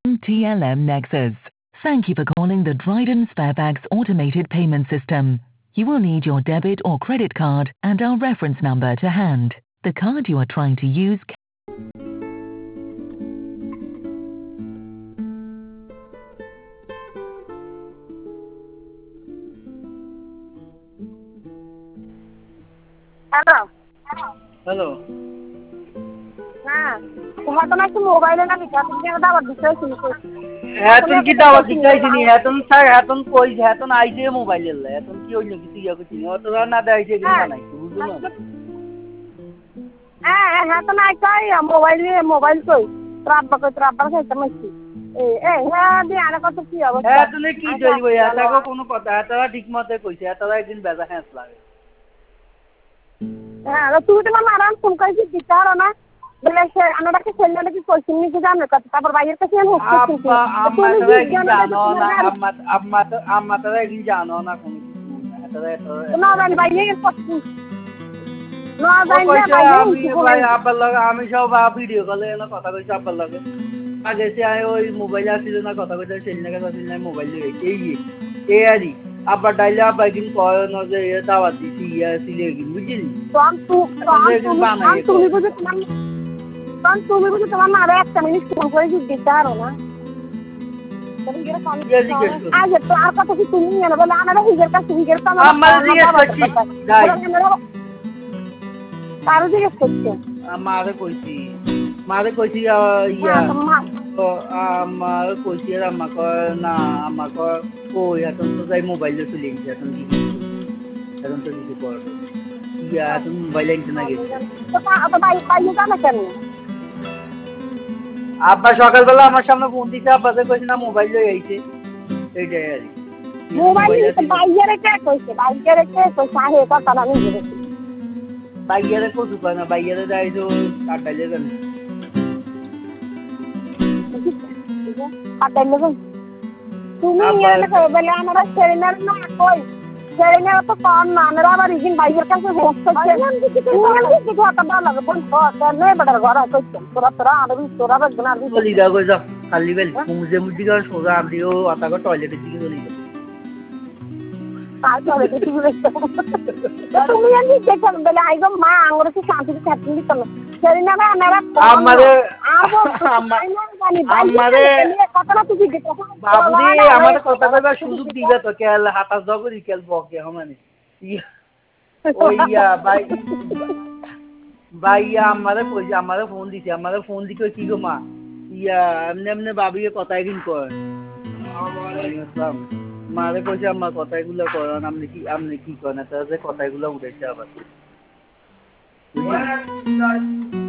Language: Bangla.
TLM Nexus. Thank you for calling the Dryden Sparebags automated payment system. You will need your debit or credit card and our reference number to hand. The card you are trying to use. Hello. Hello হ্যাঁ তোমার তো নাকি মোবাইলে না বিকাশ তুমি একটা আবার বিষয় শুনি এখন কি দাওয়াত দিতাইছিনি এখন স্যার এখন কই এখন আইছে মোবাইল এলে এখন কি হইলো কিছু ইয়া কিছু অতরা না দেইছে কিন্তু বানাইছে বুঝছো না হ্যাঁ হ্যাঁ তো নাই কই মোবাইল কই ট্রাব্বা খাইতে মাইছি হ্যাঁ দিয়ে আনা কত কি অবস্থা হ্যাঁ তুমি কি কইবো এটাকে কোনো কথা এটারা ঠিক মতে কইছে এটারা একদিন বেজা হ্যাঁস লাগে হ্যাঁ তুমি তোমার মারান ফোন কইছি দিতে পারো না বলে সে আমাকে ছেলে নাকি কোচিং নিতে জানো কত তারপর বাইরের কাছে আমি হচ্ছে আব্বা আম্মা তারা কি জানো না আম্মা তারা কি জানো না কোন কিছু না জানি বাইরে কোচিং না জানি ভাই আব্বার লাগে আমি সব ভিডিও কলে এনে কথা কইছি আব্বার লাগে আগে সে ওই মোবাইল আসছিল না কথা কইতে ছেলে না কথা না মোবাইল এই আরি আব্বা ডাইলে আব্বা একদিন কয় না যে দাওয়াত দিছি ইয়া ছিলে একদিন বুঝলি তুমি বুঝি তোমার মারে একটা মিনিট ফোন করে দিতে পারো না আজ তো আর কত কি তুমি না বলে আমরা হিজের কাছে হিজের কাছে আমার জিজ্ঞেস করছি যাই তারও জিজ্ঞেস করছে মারে কইছি ইয়া তো আমার কইছি আর আম্মা কয় না আম্মা কয় কই এখন তো যাই মোবাইলে চলে গেছে এখন তো কিছু কর ইয়া তুমি মোবাইলে কিনতে না গেছে তো বাইরে যাবে কেন আব্বা সকালবেলা আমার সামনে ফোন দিছে আব্বাকে কইছি না মোবাইল লই আইছে এইটাই আর মোবাইল বাইরে কে কইছে আহে কথা না নিজে বাইরে কো দোকানে বাইরে যাইছো কাটাইলে জানি কাটাইলে তুমি এনে কই বলে আমরা সেরিনার না কই সেরিনার তো কম না আমরা আবার ইজিন বাইরের কাছে হোস্ট করছে তুমি কথা বলা লাগে বল নে বড় ঘর আছে তোরা তোরা বলনা বলি দাও কই যাও খালি বেল মুজি গান সোজা আমদিও আতাগো টয়লেটে দিকে চলে যাও তুমি আমি দেখো বলে আইগো মা আঙ্গুরে কি শান্তি থাকতে দিত না সেরিনা না আমরা আমারে কথাটা তুই দেখো বাবুরে আমারে কথা কইবা সুযোগ দিবে তো কেল হাতা জগরি কেল বকে হমানে ওইয়া ভাইয়া আমারে ফোন দিছে কি গো মা ইয়া এমনি বাবিকে কথা একদিন কয় মারে কইছে আম্মা কথাগুলো করেন আপনি কি করেন তাহলে কথাগুলো উঠেছে আবার